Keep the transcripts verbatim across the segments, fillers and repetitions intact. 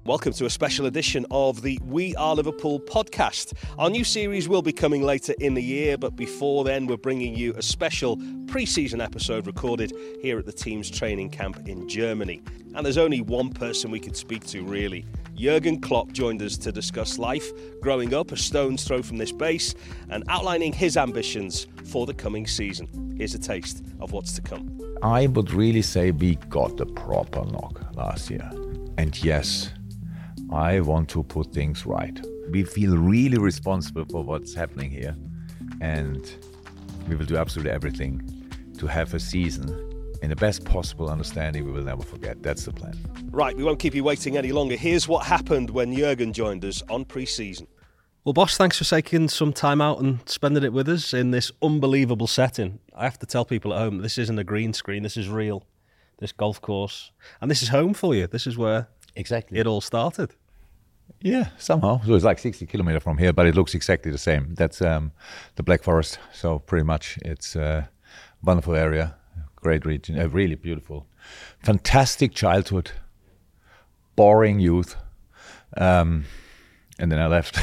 Welcome to a special edition of the We Are Liverpool podcast. Our new series will be coming later in the year, but before then we're bringing you a special pre-season episode recorded here at the team's training camp in Germany. And there's only one person we could speak to really. Jurgen Klopp joined us to discuss life growing up a stone's throw from this base and outlining his ambitions for the coming season. Here's a taste of what's to come. I would really say we got a proper knock last year. And yes, I want to put things right. We feel really responsible for what's happening here, and we will do absolutely everything to have a season in the best possible understanding we will never forget. That's the plan. Right, we won't keep you waiting any longer. Here's what happened when Jurgen joined us on pre-season. Well, boss, thanks for taking some time out and spending it with us in this unbelievable setting. I have to tell people at home, this isn't a green screen, this is real, this golf course. And this is home for you. This is where exactly it all started. Yeah, somehow. So it's like sixty kilometers from here, but it looks exactly the same. That's um, the Black Forest. So pretty much it's a wonderful area, great region, uh, really beautiful. Fantastic childhood, boring youth. Um, and then I left.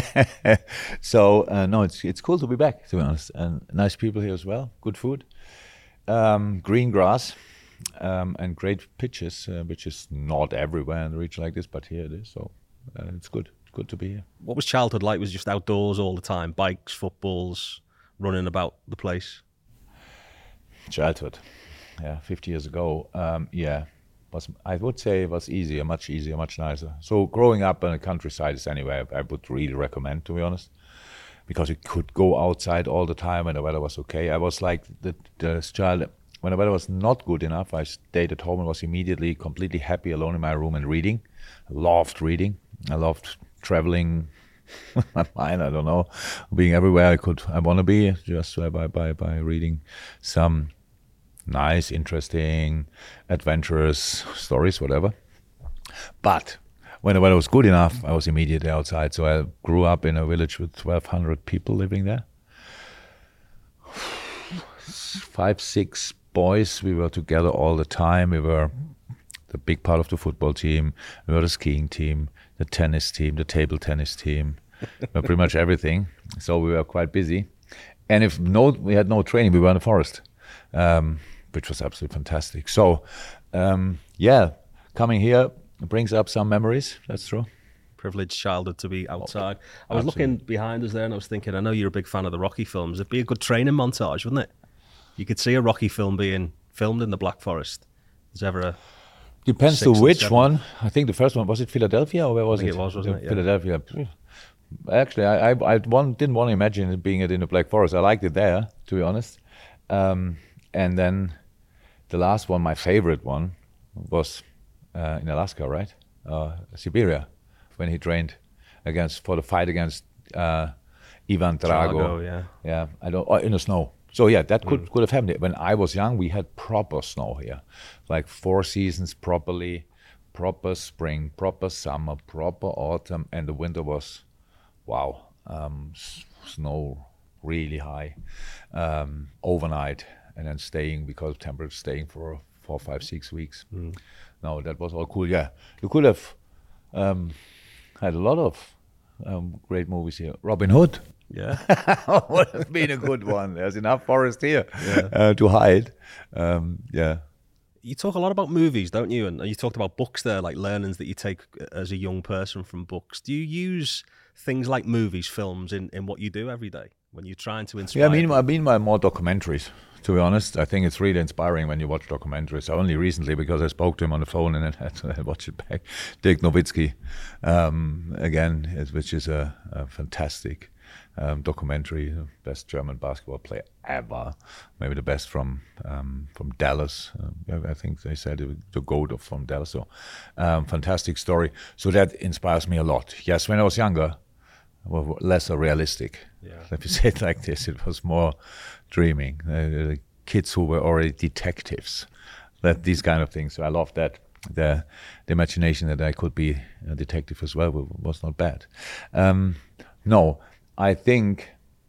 so uh, no, it's it's cool to be back, to be honest. And nice people here as well, good food, um, green grass. Um, and great pitches, uh, which is not everywhere in a region like this, but here it is. So uh, it's good. It's good to be here. What was childhood like? Was it just outdoors all the time? Bikes, footballs, running about the place? Childhood, yeah, fifty years ago. Um, yeah, was I would say it was easier, much easier, much nicer. So growing up in the countryside is anyway I would really recommend, to be honest, because you could go outside all the time and the weather was okay. I was like the, the child. When the weather was not good enough, I stayed at home and was immediately completely happy alone in my room and reading. I loved reading. I loved traveling my mind, I don't know, being everywhere I could, I want to be, just by, by, by reading some nice, interesting, adventurous stories, whatever. But when the weather was good enough, I was immediately outside. So I grew up in a village with twelve hundred people living there. Five, six boys, we were together all the time. We were the big part of the football team. We were the skiing team, the tennis team, the table tennis team, pretty much everything. So we were quite busy. And if no, we had no training, we were in the forest, um, which was absolutely fantastic. So, um, yeah, coming here brings up some memories. That's true. Privileged childhood to be outside. I was Absolutely. looking behind us there and I was thinking, I know you're a big fan of the Rocky films. It'd be a good training montage, wouldn't it? You could see a Rocky film being filmed in the Black Forest. Is ever a Depends six to and which seven? one. I think the first one, was it Philadelphia or where was I think it? it was, wasn't it? Yeah. Philadelphia. Actually, I, I, I one, didn't want to imagine it being it in the Black Forest. I liked it there, to be honest. Um, and then the last one, my favorite one, was uh, in Alaska, right? Uh, Siberia, when he trained against for the fight against uh, Ivan Drago. Drago, yeah. Yeah, I don't. Oh, in the snow. So yeah, that could mm. could have happened. When I was young, we had proper snow here, like four seasons properly, proper spring, proper summer, proper autumn, and the winter was, wow, um, s- snow really high, um, overnight, and then staying because temperature staying for four, five, six weeks. Mm. No, that was all cool. Yeah, you could have um, had a lot of um, great movies here. Robin Hood. Yeah, would have been a good one. There's enough forest here yeah. uh, to hide. Um, yeah. You talk a lot about movies, don't you? And you talked about books there, like learnings that you take as a young person from books. Do you use things like movies, films in, in what you do every day when you're trying to inspire? Yeah, I mean, I mean, my more documentaries. To be honest, I think it's really inspiring when you watch documentaries. Only recently, because I spoke to him on the phone and then had to watch it back. Dirk Nowitzki, um, again, which is a, a fantastic Um, documentary, best German basketball player ever, maybe the best from um, from Dallas. Uh, I think they said it, the GOAT of from Dallas. So, um, fantastic story. So that inspires me a lot. Yes, when I was younger, well, less realistic. Yeah. Let me say it like this: it was more dreaming. Uh, the kids who were already detectives, that these kind of things. So I loved that. The the imagination that I could be a detective as well was not bad. Um, no. I think,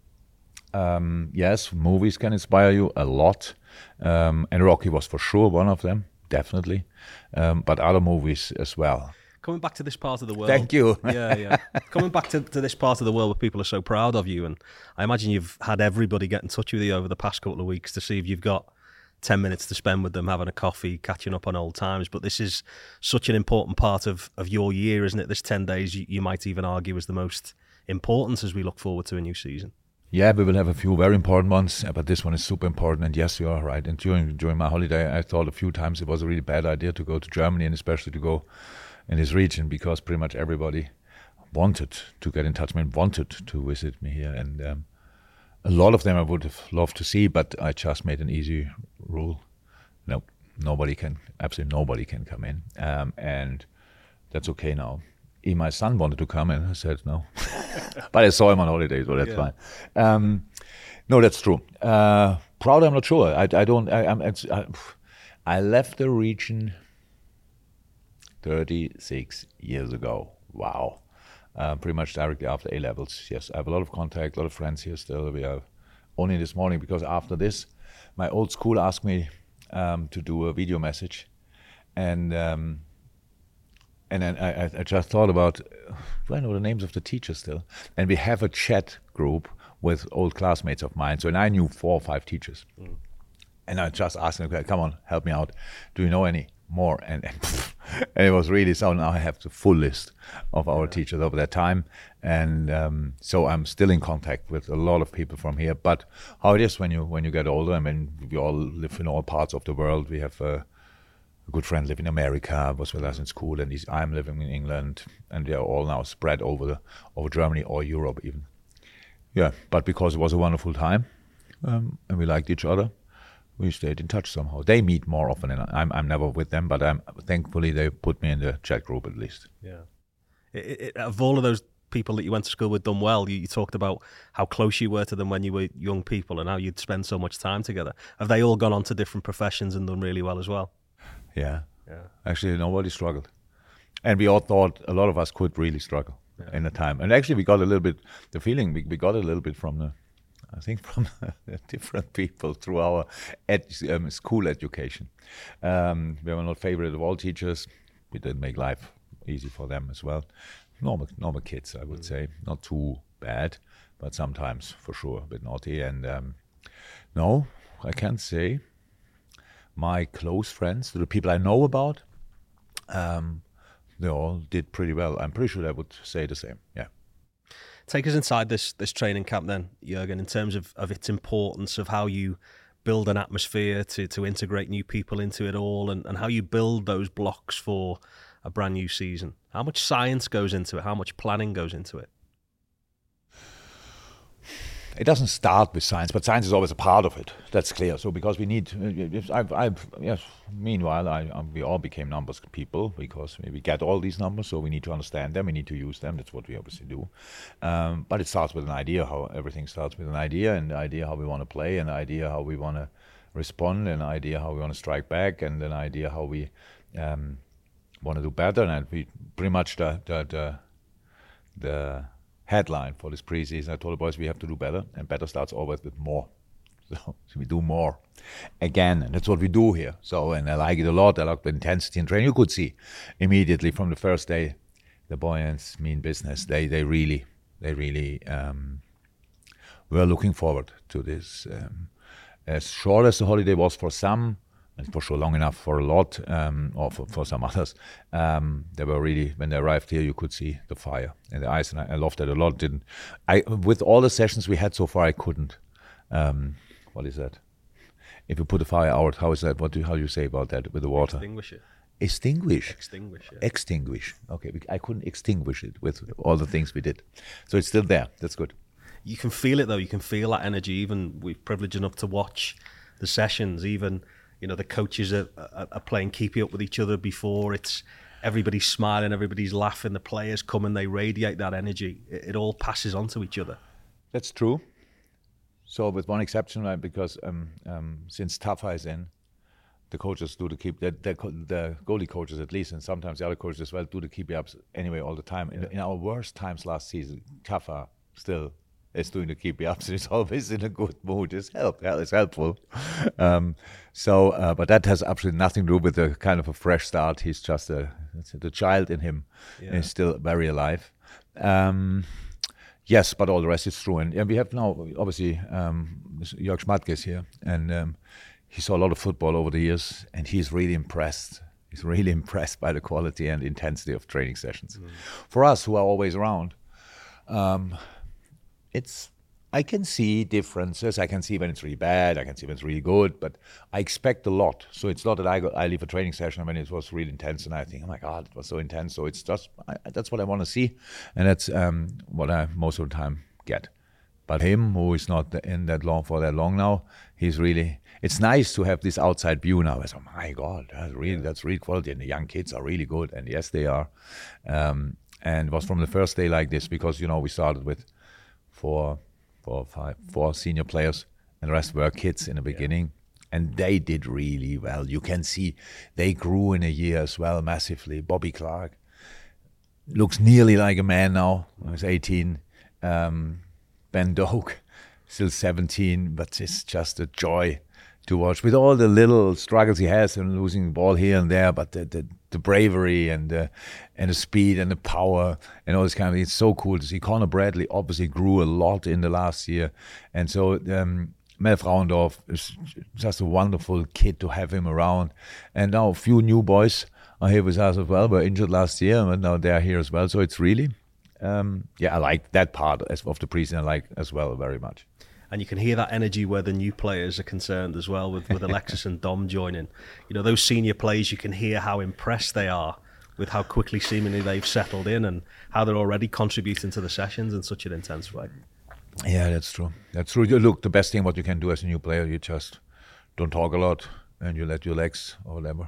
um, yes, movies can inspire you a lot, um, and Rocky was for sure one of them, definitely, um, but other movies as well. Coming back to this part of the world. Thank you. Yeah, yeah. Coming back to, to this part of the world where people are so proud of you, and I imagine you've had everybody get in touch with you over the past couple of weeks to see if you've got ten minutes to spend with them, having a coffee, catching up on old times. But this is such an important part of, of your year, isn't it? This ten days, you, you might even argue, is the most important as we look forward to a new season. Yeah, we will have a few very important ones, but this one is super important. And yes, you are right. And during during my holiday, I thought a few times it was a really bad idea to go to Germany, and especially to go in this region, because pretty much everybody wanted to get in touch with me, wanted to visit me here. And um, a lot of them I would have loved to see, but I just made an easy rule. No, nobody can, absolutely nobody can come in. Um, and that's okay now. Even my son wanted to come, and I said no. But I saw him on holiday, so that's Yeah. fine. Um, no, that's true. Uh, proud, I'm not sure. I, I don't. I, I'm. It's, I, I left the region thirty-six years ago. Wow. Uh, pretty much directly after A levels. Yes, I have a lot of contact, a lot of friends here still. We are only this morning, because after this, my old school asked me um, to do a video message, and. Um, And then I, I just thought about, uh, I know the names of the teachers still. And we have a chat group with old classmates of mine. So and I knew four or five teachers. Mm. And I just asked them, okay, come on, help me out. Do you know any more? And, and, and it was really so. Now I have the full list of our yeah. teachers over that time. And um, so I'm still in contact with a lot of people from here. But how it is when you when you get older, I mean, we all live in all parts of the world. We have uh, a good friend live in America, was with us in school, and he's, I'm living in England, and they are all now spread over the, over Germany or Europe even. Yeah, but because it was a wonderful time, um, and we liked each other, we stayed in touch somehow. They meet more often, and I'm I'm never with them, but I'm thankfully they put me in the chat group at least. Yeah. It, it, of all of those people that you went to school with done well, you, you talked about how close you were to them when you were young people, and how you'd spend so much time together. Have they all gone on to different professions and done really well as well? Yeah. Yeah. Actually, nobody struggled. And we all thought a lot of us could really struggle yeah. in the time. And actually, we got a little bit, the feeling, we, we got a little bit from the, I think, from the different people through our ed, um, school education. Um, we were not favorite of all teachers. We did make life easy for them as well. Normal, normal kids, I would mm. say. Not too bad, but sometimes, for sure, a bit naughty. And um, no, I can't say. My close friends, the people I know about, um, they all did pretty well. I'm pretty sure I would say the same, yeah. Take us inside this this training camp then, Jürgen, in terms of, of its importance, of how you build an atmosphere to, to integrate new people into it all, and, and how you build those blocks for a brand new season. How much science goes into it? How much planning goes into it? It doesn't start with science, but science is always a part of it. That's clear. So because we need, I've, I've, yes. Meanwhile, I, I, we all became numbers people because we get all these numbers, so we need to understand them. We need to use them. That's what we obviously do. Um, but it starts with an idea. How everything starts with an idea, and the idea how we want to play, and the idea how we want to respond, and the idea how we want to strike back, and an idea how we um, want to do better. And we pretty much the the the. the headline for this preseason, I told the boys we have to do better, and better starts always with more. So, so we do more again, and that's what we do here. So, and I like it a lot. I like the intensity in training. You could see immediately from the first day, the boys mean business. They they really they really um, were looking forward to this. Um, as short as the holiday was for some, and for sure long enough for a lot, um, or for, for some others, um, they were really, when they arrived here, you could see the fire in the eyes, and I, I loved it a lot. Didn't I? With all the sessions we had so far, I couldn't. Um, what is that? If you put the fire out, how is that? What do how do you say about that with the water? Extinguish it. Extinguish. Extinguish. Yeah. Extinguish. Okay, I couldn't extinguish it with all the things we did, so it's still there. That's good. You can feel it though. You can feel that energy. Even we're privileged enough to watch the sessions. Even. You know, the coaches are, are, are playing keepy up with each other before. It's everybody's smiling, everybody's laughing. The players come and they radiate that energy. It, it all passes on to each other. That's true. So with one exception, right, because um, um, since Tafa is in, the coaches do the keep, the, the, the goalie coaches at least, and sometimes the other coaches as well, do the keepy ups anyway all the time. In, in our worst times last season, Tafa still is doing to keep you up. So it's always in a good mood. It's help. Yeah, it's helpful. Um, so, uh, but that has absolutely nothing to do with the kind of a fresh start. He's just a the child in him yeah. is still very alive. Um, yes, but all the rest is true. And, and we have now obviously um, Jörg Schmatke is here, and um, he saw a lot of football over the years, and he's really impressed. He's really impressed by the quality and intensity of training sessions. Mm. For us, who are always around, um, it's I can see differences. I can see when it's really bad. I can see when it's really good. But I expect a lot. So it's not that I go, I leave a training session when it was really intense, and I think, oh my God, it was so intense. So it's just I, that's what I want to see, and that's um, what I most of the time get. But him, who is not in that long for that long now, he's really. It's nice to have this outside view now. As, oh my God, that's really that's real quality, and the young kids are really good, and yes, they are. Um, and it was from the first day like this, because you know we started with four, four, five, four senior players, and the rest were kids in the beginning, yeah. and they did really well. You can see they grew in a year as well massively. Bobby Clark looks nearly like a man now. He's eighteen. Um, Ben Doak, still seventeen, but it's just a joy to watch, with all the little struggles he has and losing the ball here and there, but the the, the bravery and the, and the speed and the power and all this kind of thing. It's so cool to see. Conor Bradley obviously grew a lot in the last year, and so um, Mel Frauendorf is just a wonderful kid to have him around. And now a few new boys are here with us as well. Were injured last year, but now they are here as well. So it's really, um, yeah, I like that part of the preseason. I like as well very much. And you can hear that energy where the new players are concerned as well, with, with Alexis and Dom joining. You know, those senior players, you can hear how impressed they are with how quickly seemingly they've settled in and how they're already contributing to the sessions in such an intense way. Yeah, that's true. That's true. You look, the best thing what you can do as a new player, you just don't talk a lot and you let your legs or whatever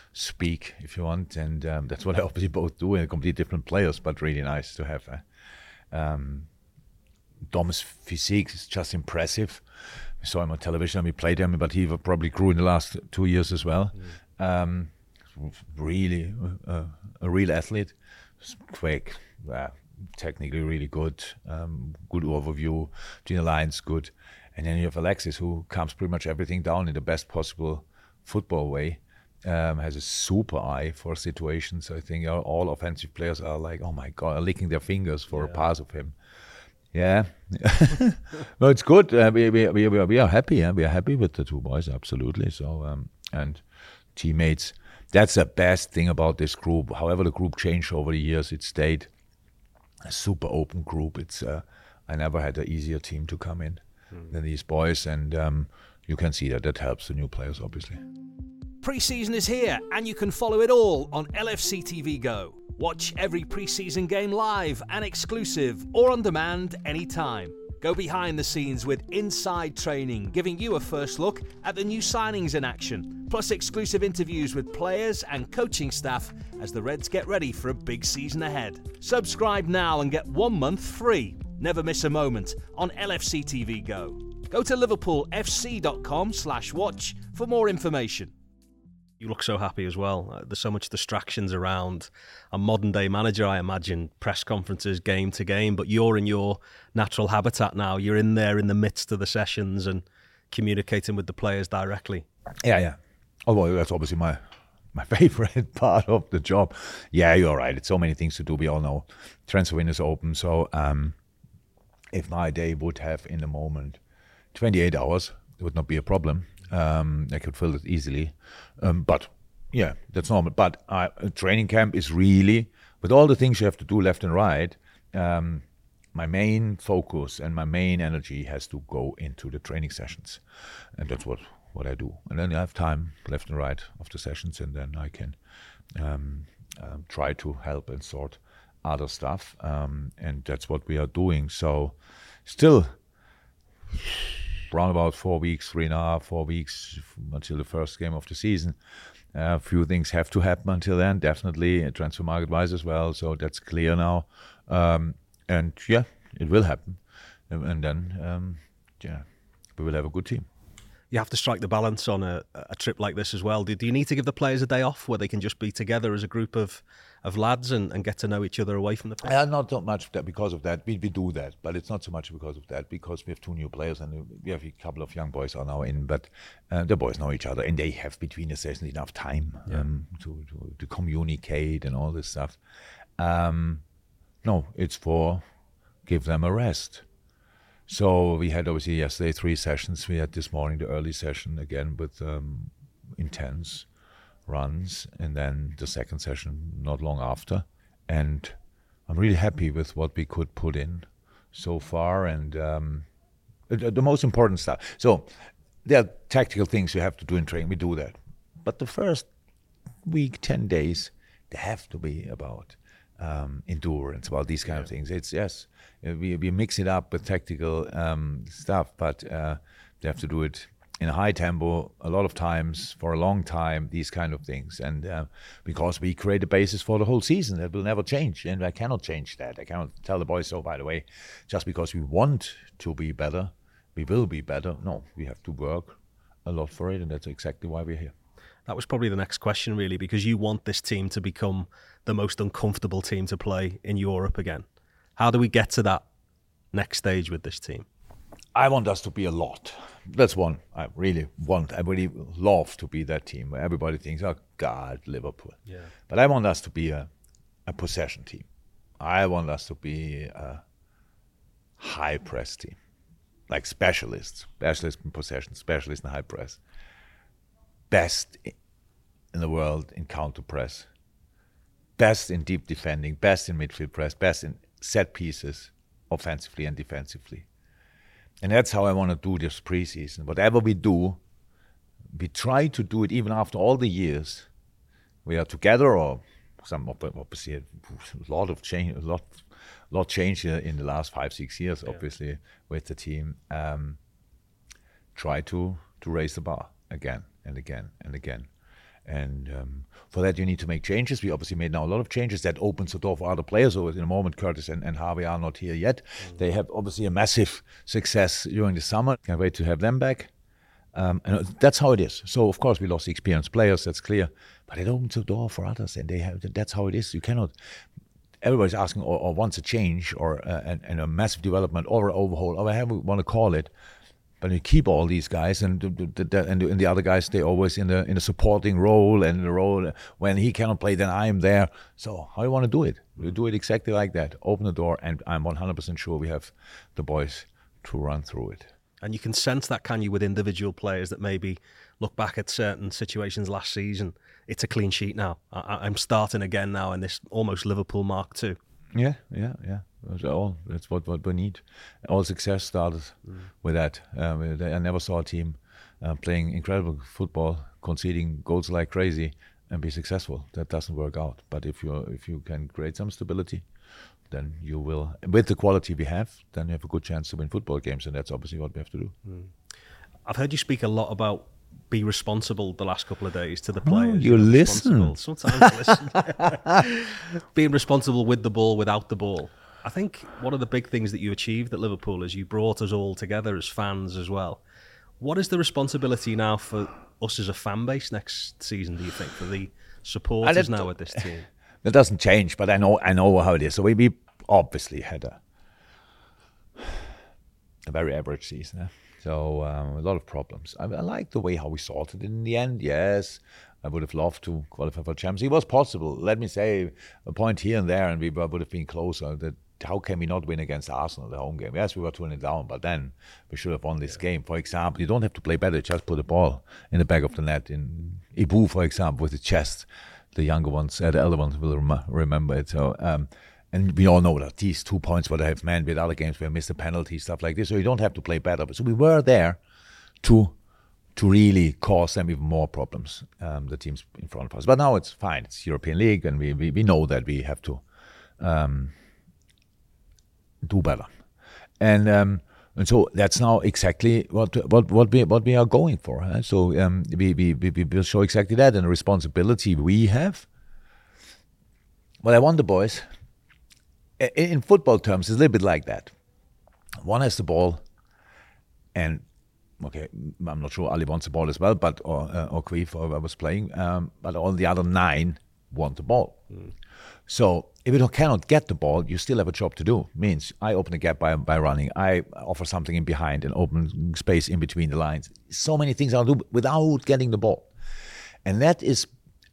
speak if you want. And um, that's what I obviously both do, and completely different players, but really nice to have a, um, Dom's physique is just impressive. We saw him on television and we played him, but he probably grew in the last two years as well. Mm. Um, really uh, a real athlete, quick, uh, technically really good, um, good overview, between the lines good. And then you have Alexis, who calms pretty much everything down in the best possible football way. Um, has a super eye for situations. I think all offensive players are like, oh my God, are licking their fingers for yeah. a pass of him. Yeah, well, it's good. Uh, we, we we we are happy. Yeah? We are happy with the two boys, absolutely. So um, and teammates. That's the best thing about this group. However, the group changed over the years. It stayed a super open group. It's uh, I never had an easier team to come in mm. than these boys, and um, you can see that that helps the new players, obviously. Pre-season is here, and you can follow it all on L F C T V Go. Watch every pre-season game live and exclusive, or on demand anytime. Go behind the scenes with Inside Training, giving you a first look at the new signings in action, plus exclusive interviews with players and coaching staff as the Reds get ready for a big season ahead. Subscribe now and get one month free. Never miss a moment on L F C T V Go. Go to liverpool f c dot com slash watch for more information. You look so happy as well. Uh, there's so much distractions around. A modern day manager, I imagine, press conferences game to game, but you're in your natural habitat now. You're in there in the midst of the sessions and communicating with the players directly. Yeah, yeah. Although that's obviously my my favorite part of the job. Yeah, you're right. It's so many things to do. We all know transfer window is open. So um, if my day would have in the moment twenty-eight hours, it would not be a problem. Um, I could fill it easily, um, but yeah, that's normal. But uh, a training camp is really, with all the things you have to do left and right, um, my main focus and my main energy has to go into the training sessions, and that's what, what I do. And then I have time left and right of the sessions, and then I can um, uh, try to help and sort other stuff, um, and that's what we are doing. So still around about four weeks, three and a half, four weeks until the first game of the season. Uh, a few things have to happen until then, definitely, transfer market-wise as well, so that's clear now. Um, and yeah, it will happen. And, and then, um, yeah, we will have a good team. you have to strike the balance on a, a trip like this as well. Do, do you need to give the players a day off where they can just be together as a group of, of lads and, and get to know each other away from the pitch? Uh, not so much that because of that. We, we do that, but it's not so much because of that, because we have two new players and we have a couple of young boys are now in, but uh, the boys know each other and they have between the sessions enough time yeah. um, to, to, to communicate and all this stuff. Um, no, it's for give them a rest. So we had obviously yesterday three sessions. We had this morning the early session again with um, intense runs, and then the second session not long after. And I'm really happy with what we could put in so far. And um, the, the most important stuff. So there are tactical things you have to do in training. We do that. But the first week, ten days, they have to be about um, endurance, about these kind yeah. of things. It's yes. We, we mix it up with tactical um, stuff, but uh, they have to do it in a high tempo, a lot of times, for a long time, these kind of things. And uh, because we create a basis for the whole season, that will never change. And I cannot change that. I cannot tell the boys, oh, by the way, just because we want to be better, we will be better. No, we have to work a lot for it, and that's exactly why we're here. That was probably the next question, really, because you want this team to become the most uncomfortable team to play in Europe again. How do we get to that next stage with this team? I want us to be a lot. That's one I really want. I really love to be that team where everybody thinks, oh, God, Liverpool. Yeah. But I want us to be a, a possession team. I want us to be a high press team, like specialists, specialists in possession, specialists in high press. Best in the world in counter press, best in deep defending, best in midfield press, best in set pieces, offensively and defensively. And that's how I want to do this preseason. Whatever we do, we try to do it even after all the years we are together, or some obviously a lot of change, a lot, lot change in the last five, six years, yeah. obviously with the team. Um, try to to raise the bar again and again and again. And um, for that, you need to make changes. We obviously made now a lot of changes. That opens the door for other players. So in a moment, Curtis and, and Harvey are not here yet. Mm-hmm. They have obviously a massive success during the summer. Can't wait to have them back. Um, and that's how it is. So of course we lost experienced players. That's clear. But it opens the door for others, and they have. That's how it is. You cannot. Everybody's asking or, or wants a change or uh, and, and a massive development or an overhaul, or however we want to call it. But you keep all these guys, and the, the, and the other guys stay always in the in a supporting role, and the role when he cannot play, then I'm there. So how do you want to do it? We do it exactly like that. Open the door, and I'm one hundred percent sure we have the boys to run through it. And you can sense that, can you, with individual players that maybe look back at certain situations last season. It's a clean sheet now. I, I'm starting again now in this almost Liverpool Mark two. Yeah, yeah, yeah. That's all. That's what, what we need. All success started mm. with that. Um, I never saw a team uh, playing incredible football, conceding goals like crazy, and be successful. That doesn't work out. But if you if you can create some stability, then you will. With the quality we have, then you have a good chance to win football games, and that's obviously what we have to do. Mm. I've heard you speak a lot about be responsible the last couple of days to the players. Oh, you, you know, listen. Sometimes I listen. Being responsible with the ball, without the ball. I think one of the big things that you achieved at Liverpool is you brought us all together as fans as well. What is the responsibility now for us as a fan base next season, do you think, for the supporters now at this team? That doesn't change, but I know I know how it is. So we, we obviously had a, a very average season. Eh? So um, a lot of problems. I, I like the way how we sorted it in the end. Yes, I would have loved to qualify for Champions League. It was possible. Let me say a point here and there, and we would have been closer. That how can we not win against Arsenal, the home game? Yes, we were turning down, but then we should have won this yeah. game. For example, you don't have to play better. Just put the ball in the back of the net. In Ibu, for example, with the chest, the younger ones, uh, the elder ones will rem- remember it. So. Um, And we all know that these two points what I have meant with other games where I missed a penalty, stuff like this. So you don't have to play better. So we were there to to really cause them even more problems, um, the teams in front of us. But now it's fine. It's European League, and we, we, we know that we have to um, do better. And um, and so that's now exactly what what what we what we are going for. Huh? So um, we, we we will show exactly that, and the responsibility we have. Well, I want the boys. In football terms, it's a little bit like that. One has the ball, and okay, I'm not sure Ali wants the ball as well, but or uh, or Queef or I was playing, um, but all the other nine want the ball. Mm. So if you cannot get the ball, you still have a job to do. Means I open a gap by by running. I offer something in behind and open space in between the lines. So many things I'll do without getting the ball. And that is,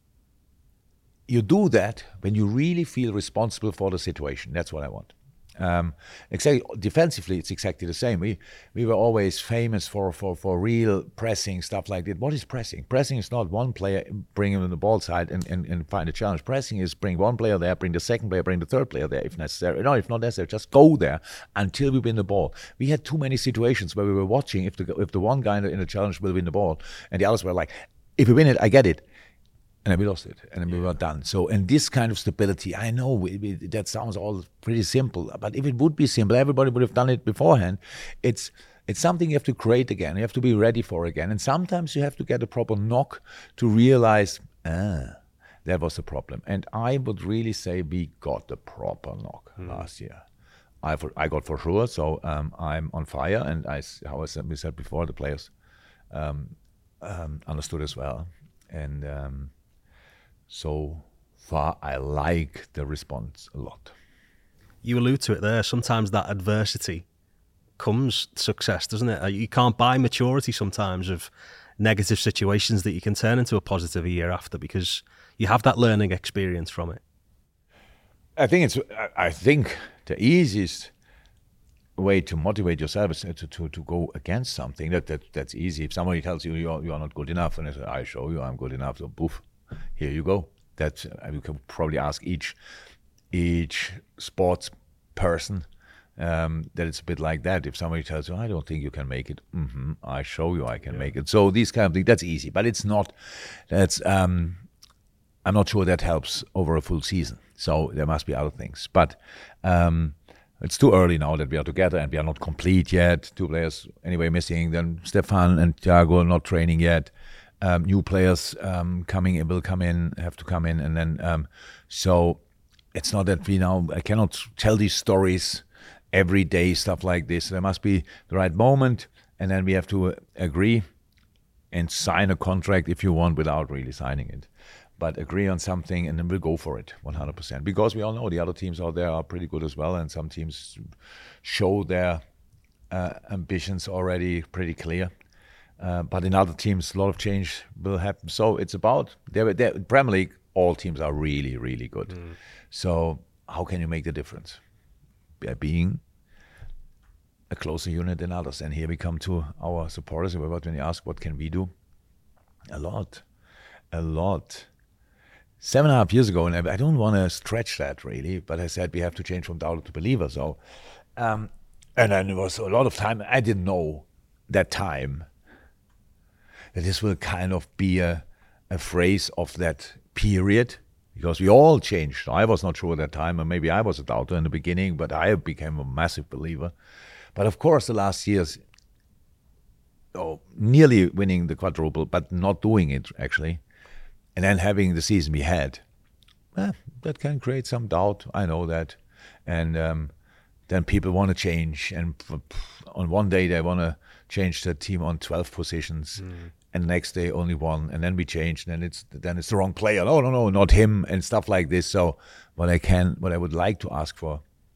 you do that when you really feel responsible for the situation. That's what I want. Um, exactly. Defensively, it's exactly the same. We we were always famous for, for, for real pressing, stuff like that. What is pressing? Pressing is not one player bring him on the ball side and, and, and find a challenge. Pressing is bring one player there, bring the second player, bring the third player there if necessary. No, if not necessary, just go there until we win the ball. We had too many situations where we were watching if the if the one guy in the, in the challenge will win the ball, and the others were like, if we win it, I get it. And then we lost it, and then yeah. we were done. So, and this kind of stability, I know we, we, that sounds all pretty simple, but if it would be simple, everybody would have done it beforehand. It's it's something you have to create again. You have to be ready for again. And sometimes you have to get a proper knock to realize, ah, that was the problem. And I would really say we got the proper knock mm. last year. I for, I got for sure, so um, I'm on fire. And I, how I said, we said before, the players um, um, understood as well. And um, so far, I like the response a lot. You allude to it there. Sometimes that adversity comes success, doesn't it? You can't buy maturity sometimes of negative situations that you can turn into a positive a year after because you have that learning experience from it. I think it's. I think the easiest way to motivate yourself is to, to, to go against something. That, that that's easy. If somebody tells you you are, you are not good enough, and I say, I show you I'm good enough, so poof. Here you go. That you can probably ask each each sports person um, that it's a bit like that. If somebody tells you, I don't think you can make it, mm-hmm, I show you I can yeah. make it. So these kind of things, that's easy, but it's not. That's um, I'm not sure that helps over a full season. So there must be other things. But um, it's too early now that we are together and we are not complete yet. Two players anyway missing. Then Stefan and Thiago not training yet. Um, new players um, coming in will come in, have to come in, and then um, so it's not that we now. I cannot tell these stories every day, stuff like this. There must be the right moment, and then we have to agree and sign a contract if you want, without really signing it. But agree on something, and then we'll go for it one hundred percent. Because we all know the other teams out there are pretty good as well, and some teams show their uh, ambitions already pretty clear. Uh, but in other teams, a lot of change will happen. So it's about, they're, they're, Premier League, all teams are really, really good. Mm. So how can you make the difference? By being a closer unit than others. And here we come to our supporters. When you ask, what can we do? A lot. A lot. Seven and a half years ago, and I don't want to stretch that really, but I said we have to change from doubter to believer. So, um, and then it was a lot of time. I didn't know that time that this will kind of be a, a phrase of that period, because we all changed. I was not sure at that time, and maybe I was a doubter in the beginning, but I became a massive believer. But of course, the last years, oh, nearly winning the quadruple, but not doing it actually, and then having the season we had, eh, that can create some doubt. I know that. And um, then people want to change, and on one day they want to change the team on twelve positions. Mm. And the next day only one, and then we change, and then it's then it's the wrong player. No, no, no, not him, and stuff like this. So, what I can, what I would like to ask for,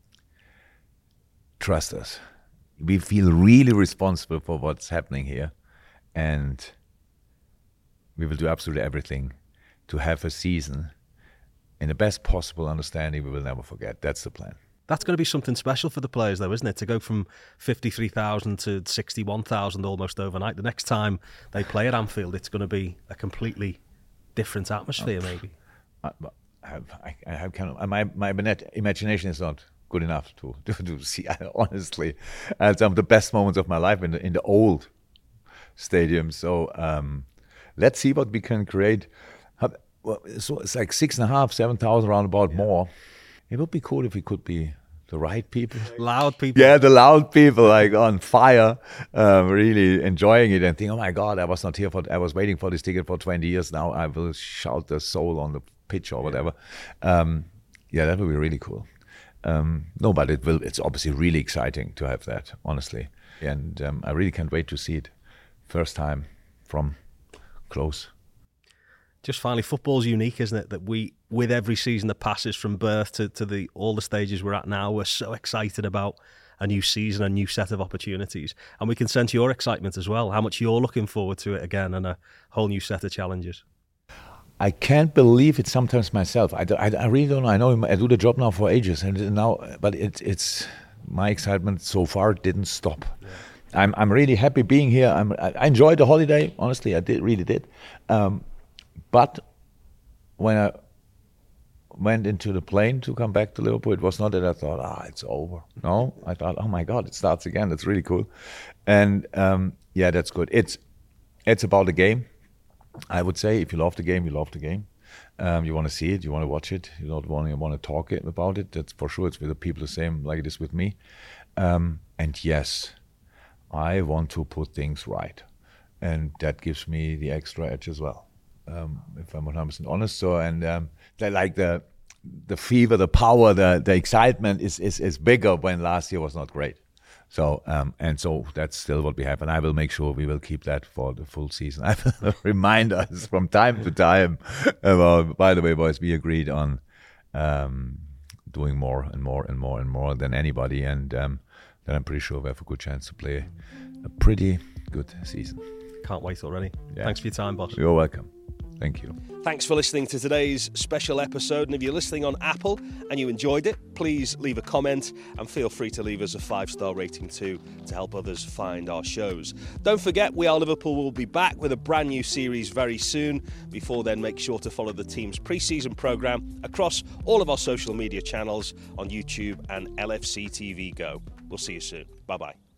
trust us. We feel really responsible for what's happening here, and we will do absolutely everything to have a season in the best possible understanding we will never forget. That's the plan. That's going to be something special for the players, though, isn't it? To go from fifty-three thousand to sixty-one thousand almost overnight. The next time they play at Anfield, it's going to be a completely different atmosphere, oh, maybe. I, I, I, I have kind of, my my imagination is not good enough to to, to see. Honestly, uh, some of the best moments of my life in the in the old stadium. So um, let's see what we can create. Well, so it's like six and a half, seven thousand roundabout yeah. more. It would be cool if we could be the right people. Loud people. Yeah, the loud people, like on fire, um, really enjoying it and think, oh my God, I was not here for, I was waiting for this ticket for twenty years. Now I will shout the soul on the pitch or whatever. Yeah, um, yeah that would be really cool. Um, no, but it will, it's obviously really exciting to have that, honestly. And um, I really can't wait to see it. first time from close. Just finally, football's unique, isn't it? That we, with every season that passes from birth to, to the all the stages we're at now, we're so excited about a new season, a new set of opportunities. And we can sense your excitement as well, how much you're looking forward to it again and a whole new set of challenges. I can't believe it sometimes myself. I, do, I, I really don't know. I know I do the job now for ages, and now, but it, it's my excitement so far didn't stop. Yeah. I'm I'm really happy being here. I'm, I enjoyed the holiday. Honestly, I did really did. Um, but when I went into the plane to come back to Liverpool, it was not that I thought, ah, it's over. No, I thought, oh my God, it starts again. That's really cool. And um, yeah, that's good. It's it's about the game. I would say if you love the game, you love the game. Um, you want to see it, you want to watch it. You don't want to want to talk it, about it. That's for sure. It's with the people the same like it is with me. Um, and yes, I want to put things right, and that gives me the extra edge as well. Um, if I'm one hundred percent honest, so and um, like the the fever, the power, the the excitement is is is bigger when last year was not great. So um, and so that's still what we have, and I will make sure we will keep that for the full season. I will remind us from time to time about. By the way, boys, we agreed on um, doing more and more and more and more than anybody, and um, then I'm pretty sure we have a good chance to play a pretty good season. Can't wait already. Yeah. Thanks for your time, boss. You're welcome. Thank you. Thanks for listening to today's special episode. And if you're listening on Apple and you enjoyed it, please leave a comment and feel free to leave us a five-star rating too to help others find our shows. Don't forget, We Are Liverpool will be back with a brand new series very soon. Before then, make sure to follow the team's pre-season programme across all of our social media channels on YouTube and L F C T V Go. We'll see you soon. Bye-bye.